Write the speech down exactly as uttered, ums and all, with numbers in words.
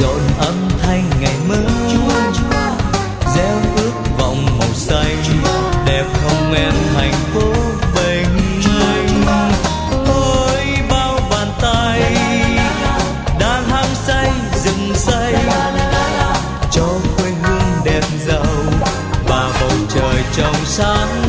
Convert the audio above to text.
rộn âm thanh ngày mới, gieo ước vọng màu xanh đẹp không em thành phố bình minh. Ôi bao bàn tay đang hăng say rừng xây cho quê hương đẹp giàu và bầu trời trong sáng